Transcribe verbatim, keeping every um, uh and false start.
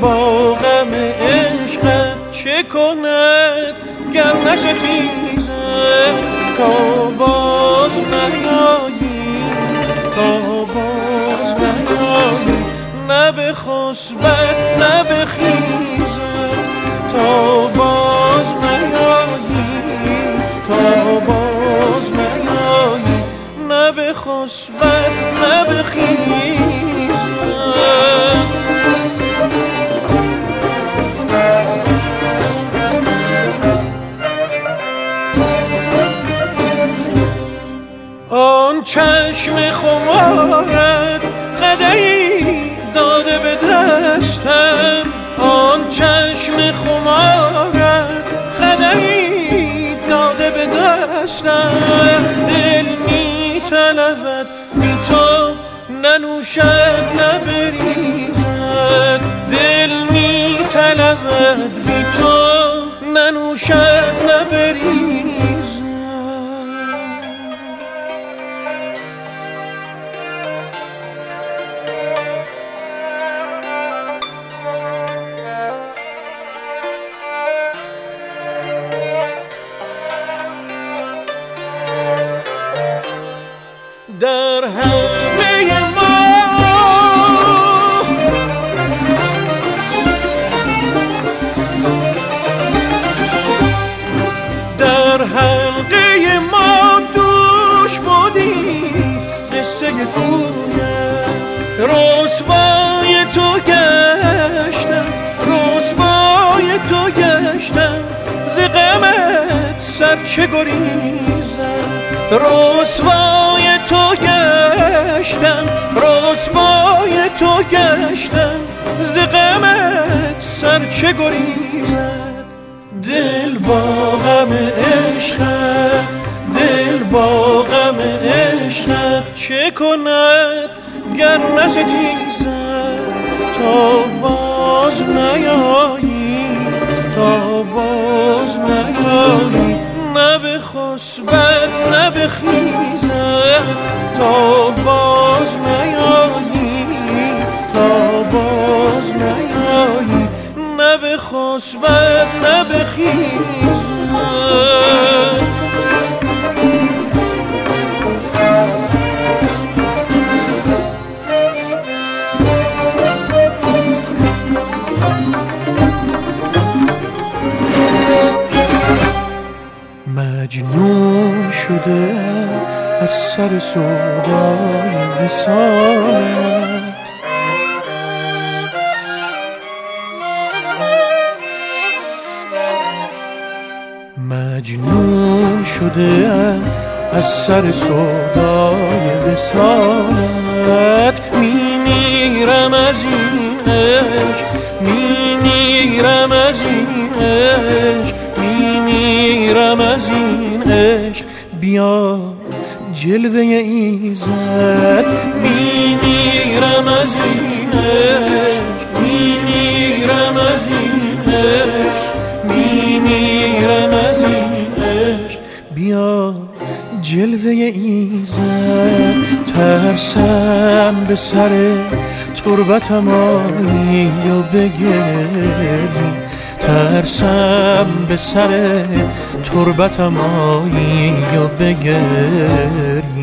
با غم عشقت چه کند گر نستیزد تا باز نیایی تا باز نیایی نه به خسبت نه به خیزد تا باز نیایی تا باز نیایی نه به خسبت نه به خیزد آن چشم خمارت قده‌ای داده به دستم آن چشم خمارت قده‌ای داده به دستم دل می طلبد بی تو ننوشد نبریزد دل می طلبد بی تو ننوشد نبریزد در حلقه ما در حلقه ما دوش بودی قصه کویت رسوای تو گشتم رسوای تو گشتم ز غمت سر چه گریزم رسوای تو گشتم رسوای تو گشتم ز غمت سر چه گریزد دل با غم عشقت دل با غم عشقت چه کند گر نستیزد تا باز نیایی تا باز نیایی نه به خسبت نه به خیزد تا باز نیایی تا باز نیایی نه به خسبت نه به خیزد مجنون شده از سر سودای وصالت مجنون شده از سر سودای وصالت میمیرم از این عشق میمیرم از این عشق میمیرم از این عشق بیا جلوه ایزد میمیرم از این عشق میمیرم از این عشق میمیرم از این عشق بیا جلوه ایزد ترسم به سر تربتم آیی یا بگری ترسم به سر تربتم آیی یا بگری